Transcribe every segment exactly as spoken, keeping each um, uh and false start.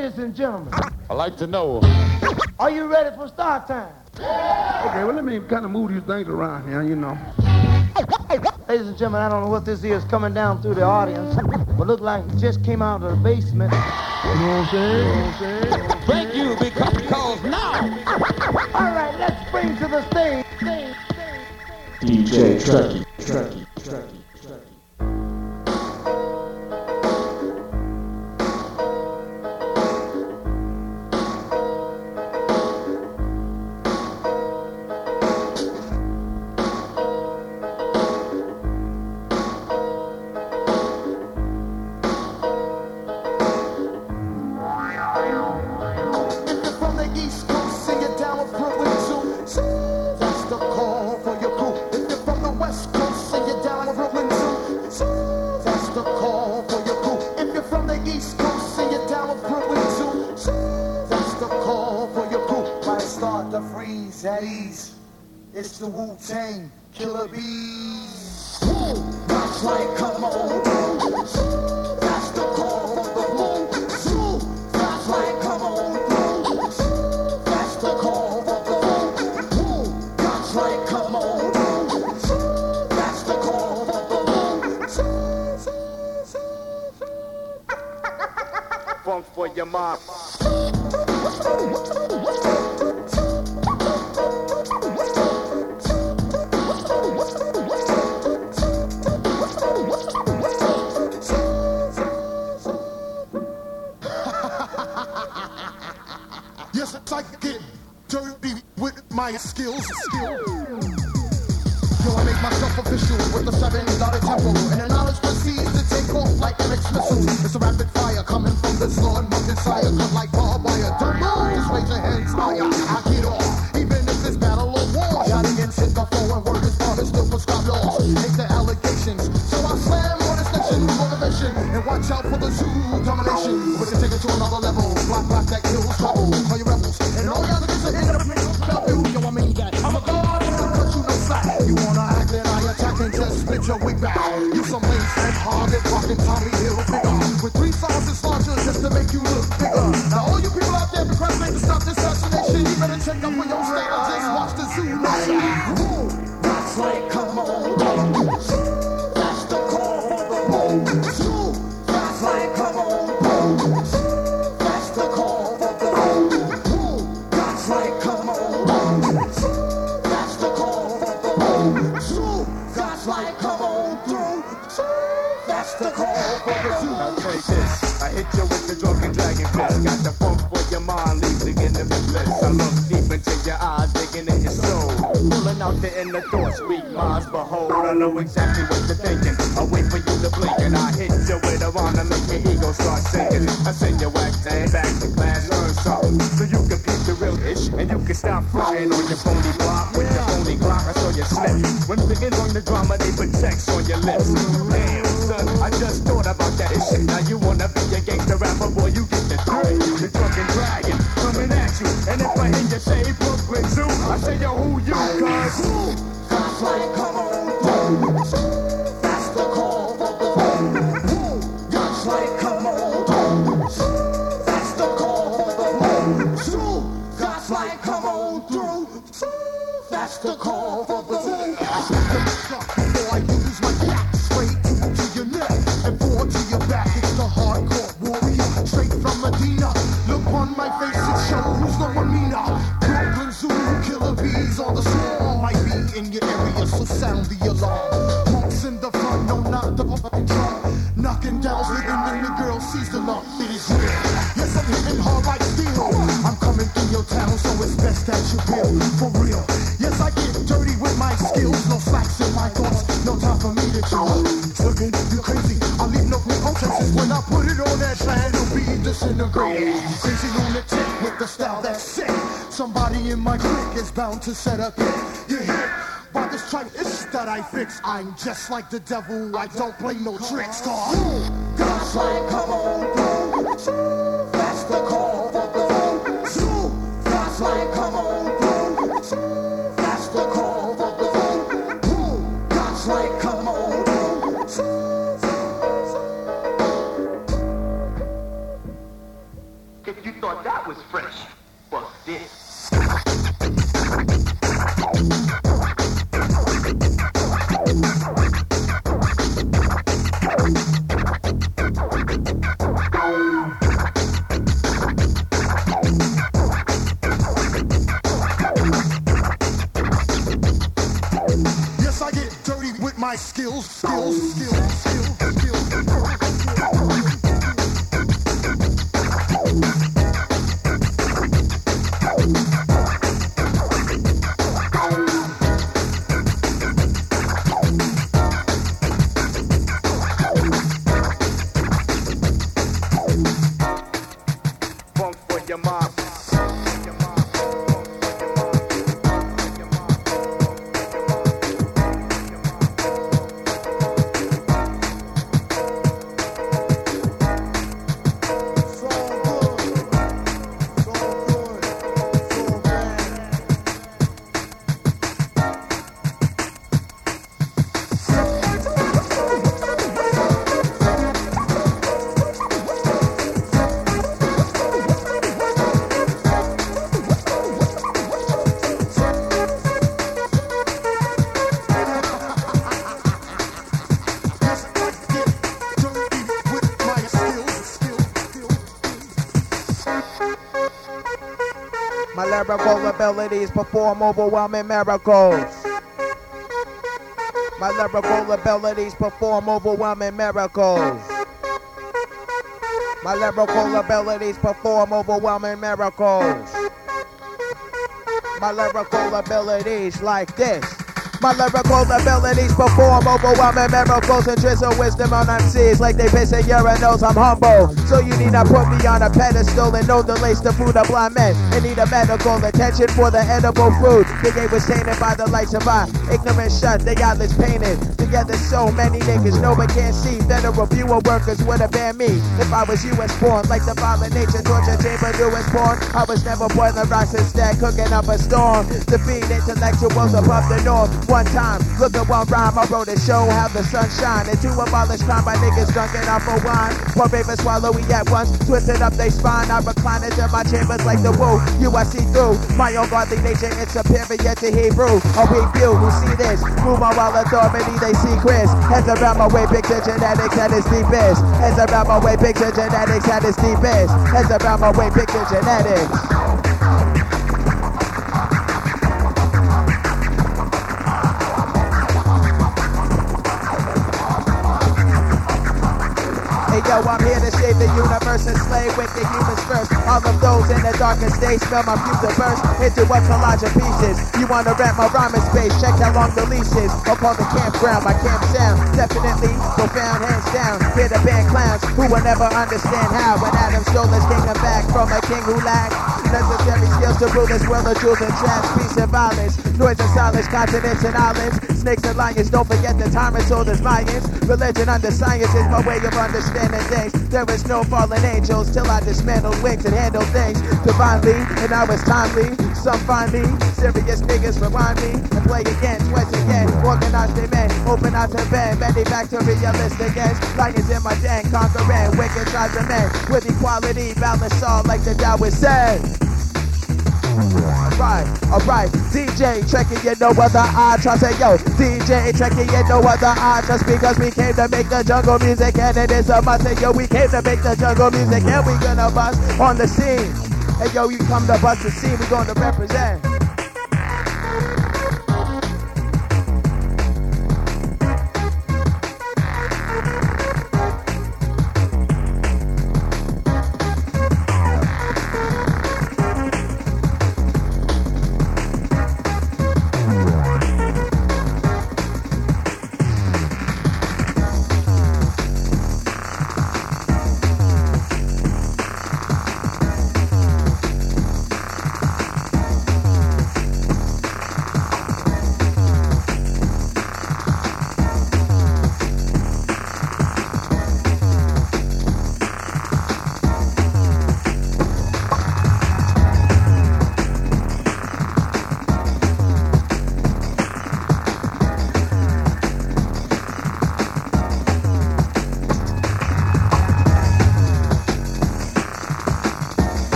Ladies and gentlemen, I'd like to know, are you ready for start time? Okay, well, let me kind of move these things around here, you know. Ladies and gentlemen, I don't know what this is coming down through the audience, but look like it just came out of the basement. You know what I'm saying? You know what I'm saying? thank you because, because now. All right, let's bring to the stage. D J Truckee, Truckee, Truckee. It's the Wu-Tang Killer Bees. Woo! That's right, come on. That's the call for the Woo. That's right, come on. That's the call for the Woo. That's right, come on. That's the call for the Woo. Funk for your mom. Yes, I get dirty with my skills. Skill. Yo, I make myself official with the seven dotted tempo, and the knowledge proceeds to take off like an missile. It's a rapid fire coming from this Lord Mountain Sire, cut like barbed wire. Don't move, just raise your hands higher. I get off, even if it's battle or war. Shot against hit the flow and word is part still prescribed laws. Take the allegations, so I slam on this nation, motivation, and watch out for the zoo domination. We can take it to another level, block block that kills trouble. Call your rebels, and all y'all niggas are in the mix. Yo, I mean that. I'm a god, and I'll cut you no slack. You wanna act that I attack and just split your wig back. You some lace and hard and fucking Tommy Hill figure. With three sauces larger just to make you look bigger. Now all you people out there procrastinating to stop this assassination, you better check up on your state or just watch the zoo nation. That's right, come on. That's the call for the Woo. That's right, come on. That's the call for the Woo. That's right, come on. That's the call for the Woo. That's right, come on through. That's the call for the Woo. I'll take this. I hit you with the drunken dragon fist. Got the funk for your mind, leaving in the bliss. I look deep into your eyes, digging in your soul. Pulling out the inner thoughts, weak minds behold. I know exactly what you're thinking. I wait for you to blink and I hit you with a rhyme to make your ego start sinking. I send your wax and back to class, learn something. So you can peep the real ish and you can stop flying on your phony block with your phony clock. I saw you slip. When begins on the drama, they put checks on your lips. Damn, son, I just thought about that shit. Now you wanna be a gangster rapper, boy, you get the three. The drunken dragon coming at you. And if I hear you say Brooklyn Zoo, I say, yo, who you, cuz? That's right, come on. That's the call for the Woo. That's right, come on. That's the call for the Woo. That's right, come on through. That's the call for the Woo. I step them stuff before I use my cat. Straight to your neck and four to your back. It's the hardcore warrior, straight from Medina. Look on my face, it shows no demeanor. Brooklyn Zoo, Killer Bees on the swarm. Might be in your area, so sound the alarm. Punks in the front, no knock the fucking drum. Knocking down, living in the girl sees the lump. It is real. Yes, I'm hitting hard like steel. I'm coming through your town, so it's best that you feel for real. Yes, I get dirty with my skills, no slacks in my thoughts, no time for me to chill. Looking, you crazy, I leave no traces. When I put it on that land, it'll be disintegrated. Crazy lunatic with the style that's sick. Somebody in my clique is bound to set up it. You hit by this trick ish that I fix. I'm just like the devil, I don't play no tricks. Cause God's like, come on through. That's the call for the Woo. God's like, come on through. That's the call for the Woo. God's like, come on through. thought that was fresh. Fuck this. Yes, I get dirty with my skills, skills, skills, skills, skills. Funk for your mom. My lyrical abilities perform overwhelming miracles. My lyrical abilities perform overwhelming miracles. My lyrical abilities perform overwhelming miracles. My lyrical abilities like this. My lyrical abilities perform overwhelming miracles and drizzle wisdom on M Cs like they piss in urinals. I'm humble, so you need not put me on a pedestal and know the lace the food of blind men and need a medical attention for the edible food. The game was tainted by the lights of my ignorance shut, the eyelids painted. Together so many niggas, no one can see that a reviewer workers would have banned me if I was U S born. Like the violent nature torture chamber new was born. I was never boiling rocks instead, cooking up a storm. Defeat intellectuals above the norm. One time, look at one rhyme I wrote to show how the sun shine. And to abolish crime by niggas drunk off of wine. One raven swallow we at once, twisted up they spine. I recline into my chambers like the woo. You I see through my own godly nature, it's superior to Hebrew. A weak few who see this, move on while authority they see Chris. Heads around my way, picture genetics at its deepest. Heads around my way, picture genetics at its deepest. Heads around my way, picture genetics. Yo, I'm here to save the universe and slay with the humans first. All of those in the darkest days smell my future burst into a collage of pieces. You wanna rent my rhyming space, check how long the lease is. I'll call the campground my camp sound. Definitely profound, hands down. Here the band clowns who will never understand how. When Adam stole his kingdom back from a king who lacked necessary skills to rule this world of jewels and traps, peace and violence, noise and silence, continents and islands, snakes and lions. Don't forget the tyrants, all the lions. Religion under science is my way of understanding things. There is no fallen angels till I dismantle wings and handle things divinely, and now it's timely. Some find me, serious niggas rewind me and play again, twice again. Organize their men, open out to bed, many back to realistic ends. Lions in my den, conquering wicked tribes of men with equality, balance all like the Taoist said. Alright, alright, D J checking you no other eye. Try say yo, D J checking you no other eye. Just because we came to make the jungle music and it is a must. Say yo, we came to make the jungle music and we gonna bust on the scene. Hey yo, you come to bust the scene, we gonna represent.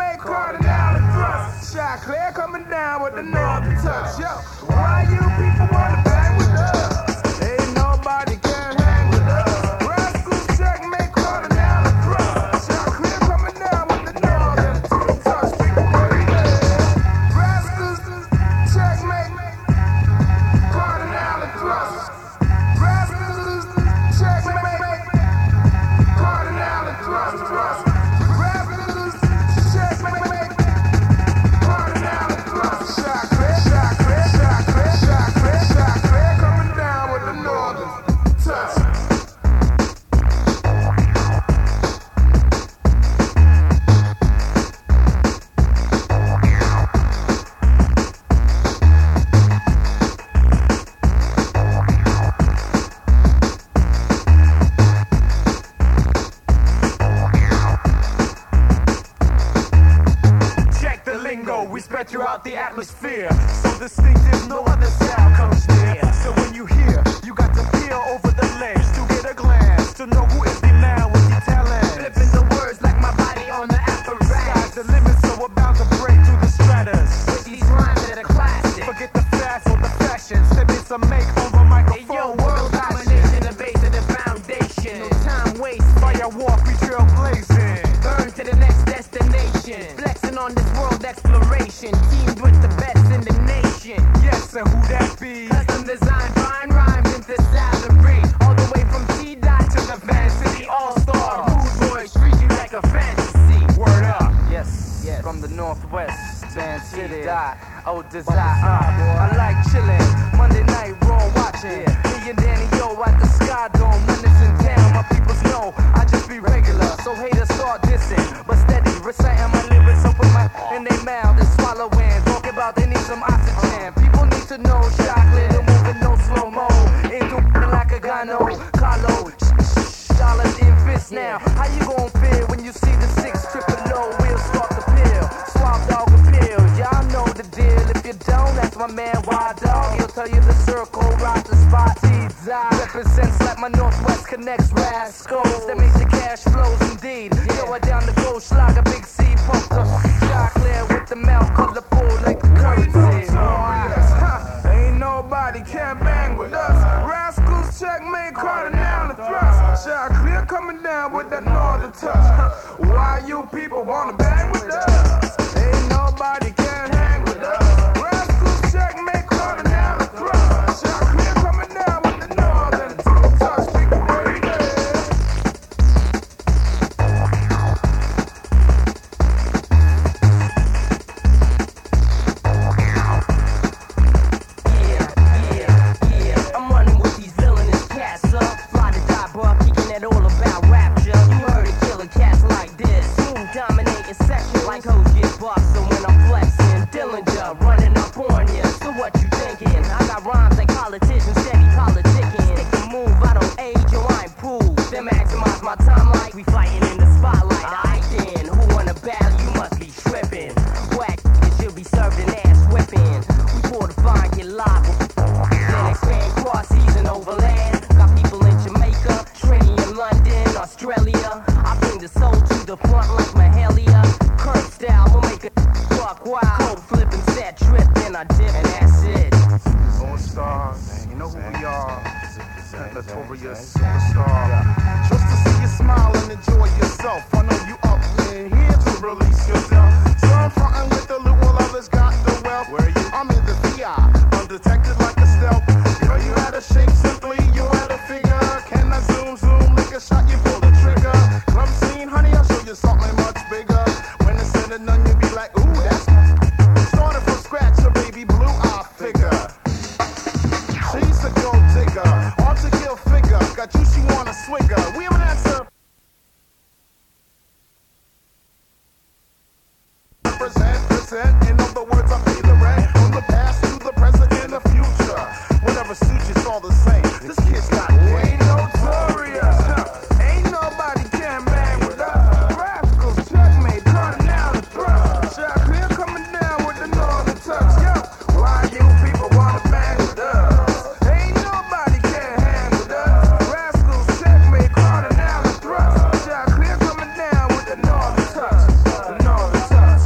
checkmate, cardinal and thrust. Shot clear coming down with the northern touch. Yo, why you people wanna bang with us? Ain't nobody can hang with us. Rascals, checkmate, cardinal and thrust. Shot clear coming down with the northern touch. People wanna bang. Rascals, checkmate, cardinal and thrust. Rascals, checkmate, cardinal and thrust, thrust. Rascals, checkmate, cardinal and thrust. Shot clear, shot clear, shot clear, shot clear, shot clear, coming down with the northern touch. Check the lingo, we spread throughout the atmosphere. So distinctive, no other sound comes near. So when you hear, you got to peer over the ledge to get a glance, to know who is the man with the talent. Flipping the words like my body on the apparatus. Sky's the limit, so we're bound to break through the stratus. With these rhymes that are classic. Forget the fast or the fashion, step in some make over microphone. Hey, yo, world domination, the base of the foundation. No time waste, fire walk, we trail blazing. Burn to the next destination. Flexing on this world exploration. Teamed with the best in the nation. Yes, and who that be? Custom design, fine rhymes into salary. All the way from T-Dot to the Van City All-Star. Rude boys treat you like a fantasy. Word up. Yes, yes. From the Northwest, Van City Dot. Oh, desire. Uh, I like chillin'. Monday night, raw watching. Me and Danny Yo at the Sky Dome. When it's in town, my peoples know I just be regular. So haters start dissing, but steady reciting my lyrics up with my in their mouth and swallowing. Talk about they need some oxygen. People need to know chocolate and moving no slow mo. Into like a gano, Carlo, dollars in fists now. How you gon' feel when you see the six triple low? We'll start the pill, swap dog appeal. Y'all know the deal. If you don't, that's my man Wild Dog. He'll tell you the circle, rock the spot. Represents like my Northwest connects rascals that makes the cash flows indeed. Yo, I down the go slog a big C pump the shot clear with the mouth colorful like the currency. Huh. Ain't nobody can bang with us. Rascals, checkmate, cardinal and thrust. Shot clear coming down with that northern touch. Huh. Why you people wanna bang with us? Ain't nobody can hang with us. Rascals, checkmate, cardinal and thrust. Shot clear coming down with the northern touch. Big baby. I'm running with these villainous cats up. Fly to die, bro, kicking that all about rapture. You heard it, killing cats like this. Smooth, dominating section like hoes get bust. So when I'm flexing, Dillinger running up on ya. So what you thinking? I got rhymes like politicians, steady politicking. Stick the move, I don't age or I ain't pool. Then maximize my time like we fighting in the spotlight. I then, who wanna battle? You must be tripping. Whack, you should be served an ass whipping. We pour the fine, get live. Then expand cross season overland. Got people in Jamaica, Trini in London, Australia. I bring the soul to the front like Mahalia. Curb style will make it fuck wild. Cold flipping, set trip, then I dip and that's it. All stars, you know who we are. Notorious superstar. Just to see you smile and enjoy yourself. I know you up in here to release yourself. So I'm frontin' with the loot while others got the wealth. Where you? I'm in the V I, undetected like a stealth. You know you had a shape simply, you had a figure. Can I zoom, zoom, lick a shot, you pull the trigger. Club scene, honey, I'll show you something much bigger. When it's said and done, you be like, ooh, that's started from scratch, a baby blue eye figure. She's a gold digger, hard to kill figure. Got you, she want a swigger. We have an answer. Present, present, in other words, I pay the rent. From the past to the present and the future. Whatever suits you, it's all the same. This kid's got way notorious. Ain't nobody can bang with us. Rascals, checkmate, cardinal and thrust. Shot clear coming down with the northern touch. Yo, why you people wanna bang with us? Ain't nobody can hang with us. Rascals, checkmate, cardinal and thrust. Shot clear coming down with the northern touch. The northern touch.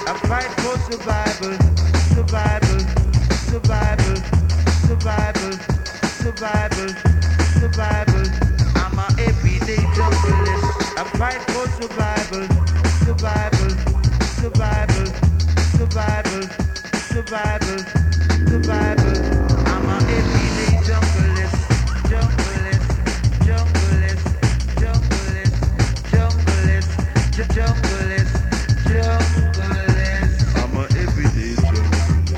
I fight for survival, survival, survival, survival, survival, survival. I'm a everyday junglist. I fight for survival, survival, survival, survival, survival, survival. I'm a everyday junglist, junglist, junglist, junglist, junglist, junglist, junglist. I'm a everyday junglist.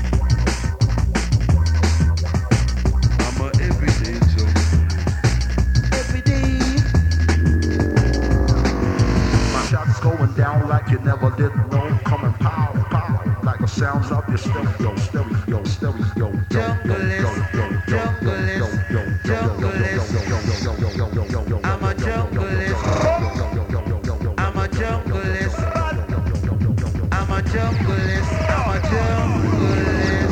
I'm a everyday junglist. Everyday. My shots going down like you never did know. Coming pow, pow, like the sounds of your stereo, stereo, stereo. Junglist, junglist, junglist. I'm a junglist. I'm a junglist. I'm a junglist. I'm a junglist.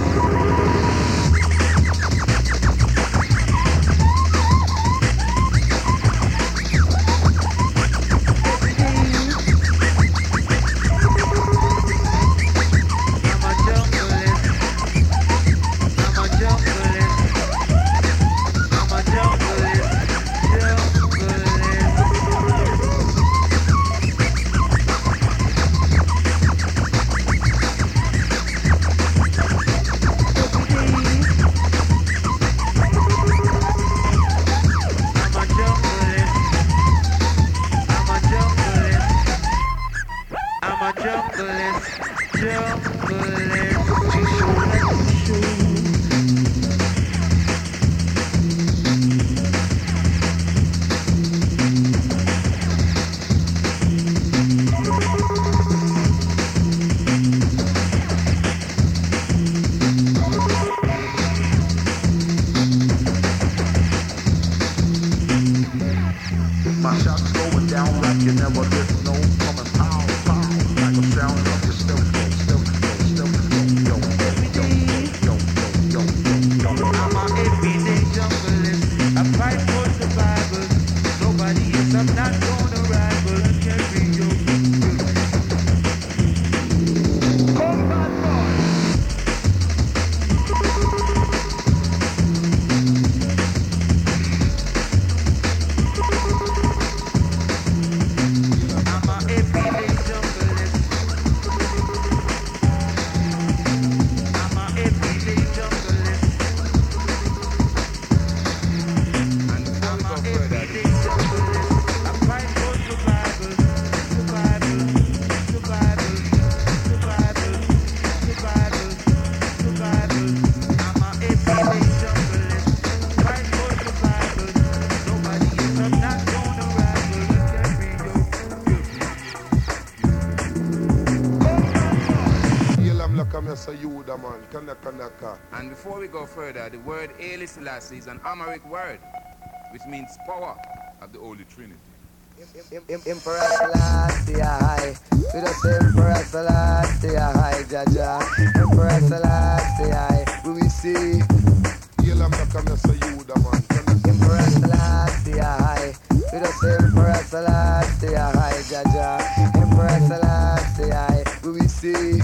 My shots going down like you never did know. Coming pow, pow, like the sound of your stereo, stereo, stereo. I'm a everyday junglist. I fight for survival. Nobody is, I'm not gonna rival. Carry you. Combat boy. I'm a everyday junglist. I'm a everyday junglist. I'm a everyday junglist. I fight for survival, survival, survival, survival, survival, survival. I'm a everyday junglist. Fight for survival. Nobody is, I'm not gonna rival. Carry you. Yelam laka mesa yuda man, kanaka naka. And before we go further, the word Haile Selassie is an Amharic word, which means power of the Holy Trinity. Emperor Selassie, I. We don't say Emperor Selassie, I, Jaja. Emperor Selassie, I. We see. Yelam laka mesa yuda man, kanaka. Emperor Selassie, I. We don't say Emperor Selassie, I, Jaja. Emperor Selassie, I. We see.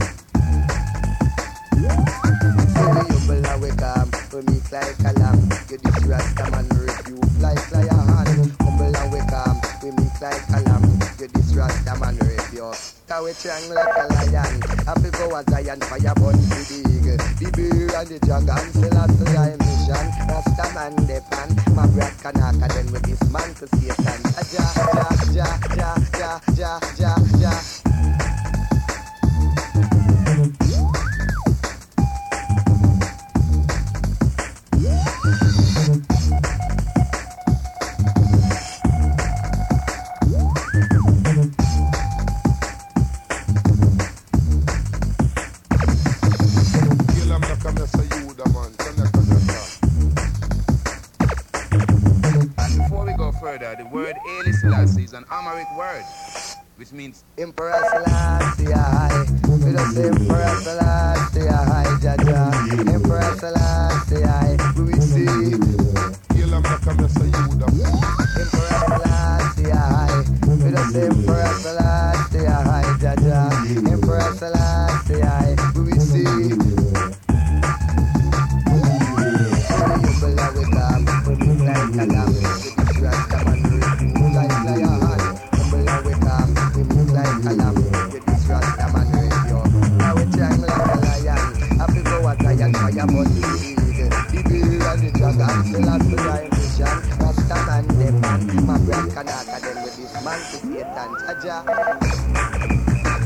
So we humble and we calm, we meet like a lamb. You this rasta man refuse like fly a hand. Humble and we calm, we meet like a lamb. You this rasta man refuse. Cause we strong like a lion. Happy go a Zion, fire burn to the eagle. The bear and the dragon, Selassie I mission. Rasta man the pan, my breath kanaka then with this man to Satan. Ja, ja, ja, ja, ja, ja, ja, ja. Yelam laka mesa yuda man, kanaka naka. And before we go further, the word Haile Selassie is an Amharic word, which means Emperor Selassie, I. We don't say Emperor Selassie, I, Jaja. Emperor Selassie, I. We see. Yelam laka mesa yuda man. Emperor Selassie, I. We don't say Emperor Selassie, I, Jaja. Emperor Selassie, I we receive. Humble and we come, we move like a lamb. With this Rastaman review like lion. Humble and we come, we move like a lamb. With this Rastaman review. Now we triangle like a lion. Happy go a giant fire but the eagle. The bill and the dragon still has to die mission. Rastaman them man, my brand Kanaka them with this man to Satan Jaja.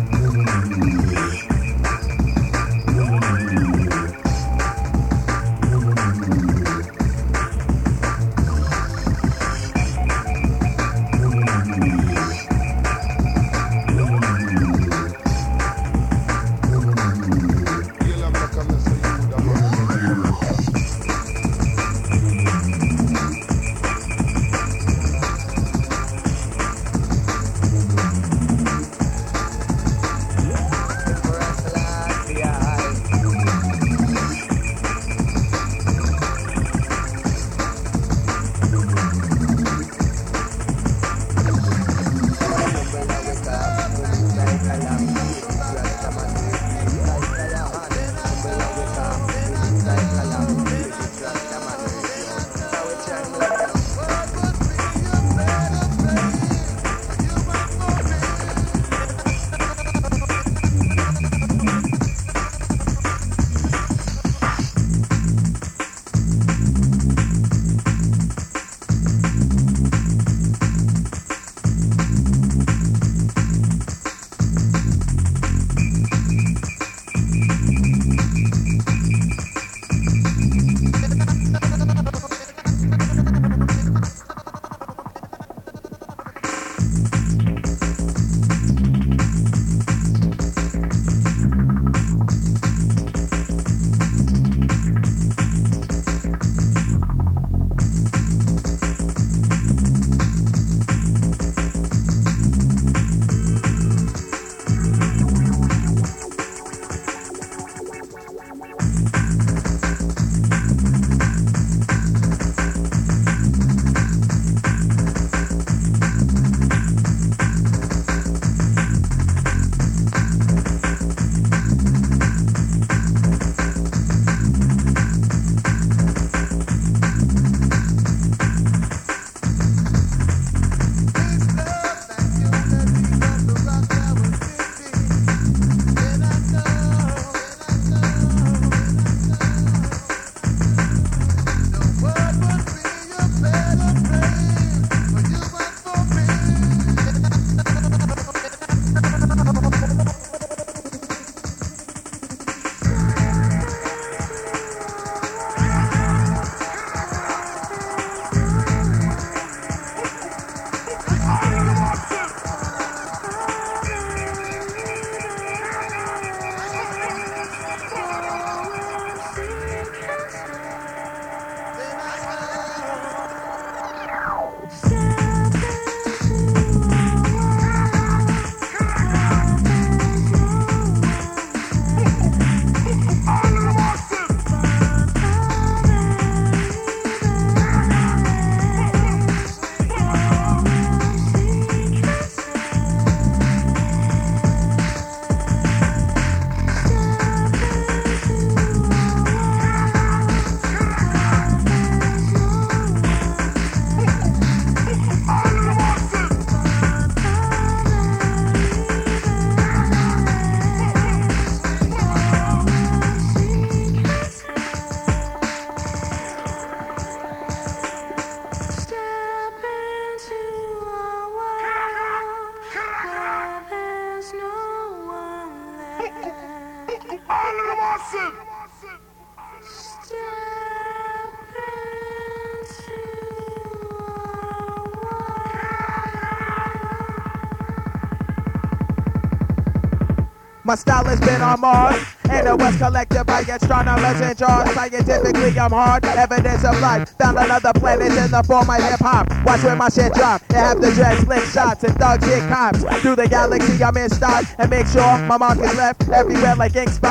My style has been on Mars, and the West collected by astronomers and jars. Scientifically, I'm hard, evidence of life. Found another planet in the form of hip-hop. Watch where my shit drop. They have the dread slick shots and thug shit cops. Through the galaxy, I'm in stock, and make sure my mark is left everywhere like ink spots.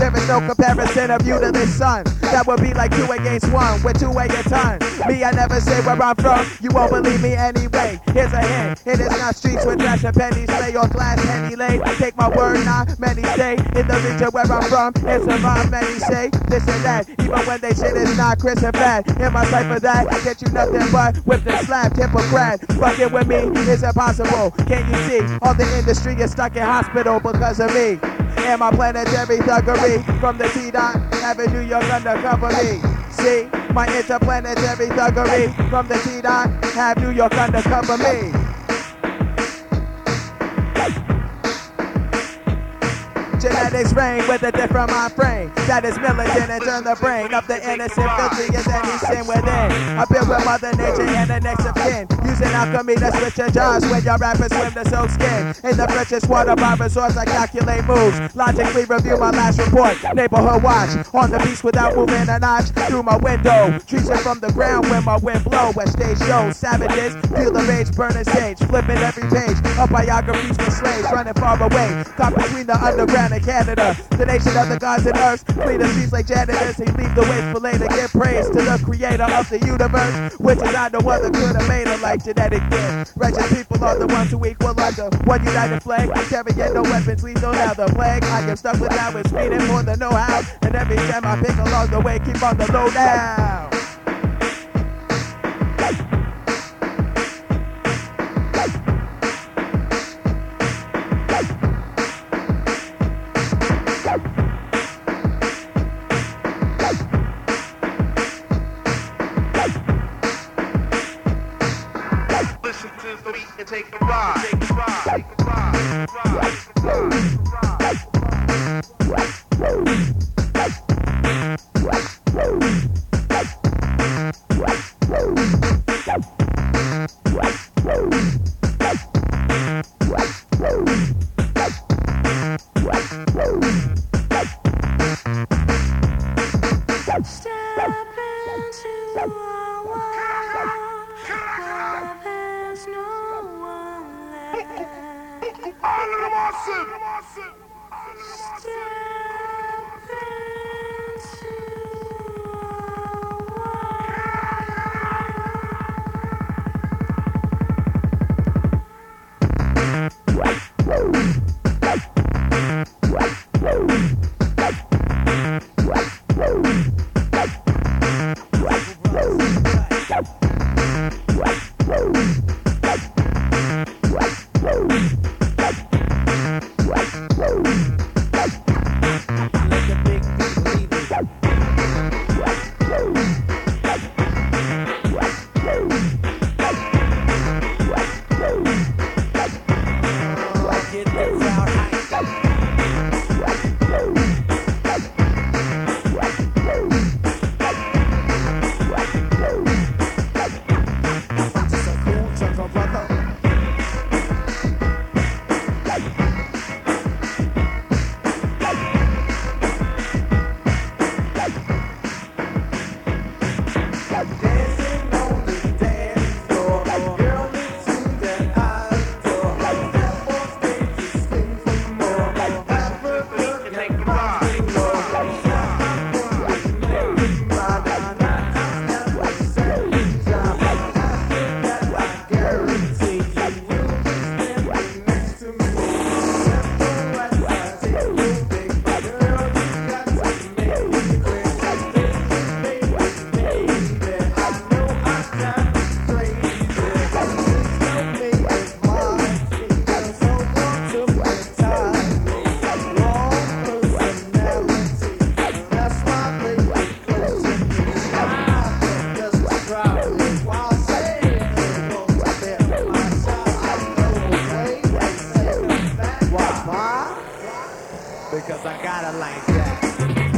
There is no comparison of you to this sun. That would be like two against one with two way a ton. Me, I never say where I'm from. You won't believe me anyway. Here's a hint. It is not streets with trash and pennies lay or glass penny lay. Take my word, not many say. In the region where I'm from, it's a rhyme. Many say this and that. Even when they shit is not Chris and bad. In my type of that, get you nothing but whip the slap. Hypocrite. Fucking with me is impossible. Can't you see? All the industry is stuck in hospital because of me. And my planetary thuggery from the T-Dot Avenue, you're undercover me. See, my interplanetary thuggery from the T-Dot have New York undercover me. Genetics reign with a different mind frame that is militant and turn the brain of the innocent filthy as any sin within. I build with Mother Nature and the next of kin, using alchemy to switch your jobs when your rappers swim to soak skin. In the freshest water by resorts, I calculate moves, logically review my last report. Neighborhood watch on the beach without moving a notch through my window. Trees it from the ground when my wind blow. At stage shows, savages feel the rage, burning stage, flipping every page of biographies for slaves running far away. Caught between the underground and Canada, the nation of the gods and earths. Clean the streets like janitors. He leave the waste for later. Give praise to the creator of the universe, which is I no other could have made a like genetic gift. Wretched people are the ones who equal under one united flag. Carrying no weapons, lethal now the plague. I am stuck with now and speeding for the know-how. And every time I pick along the way, keep on the low down. Take a ride, take a ride, take a ride, take a ride, take a Because I got it like that.